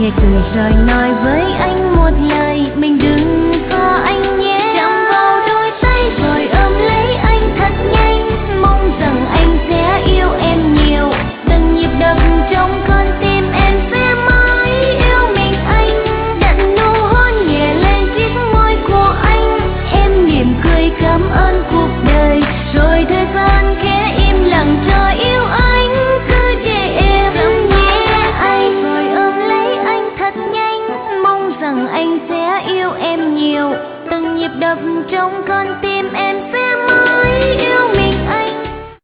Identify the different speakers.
Speaker 1: cười rồi nói với anh một lời, mình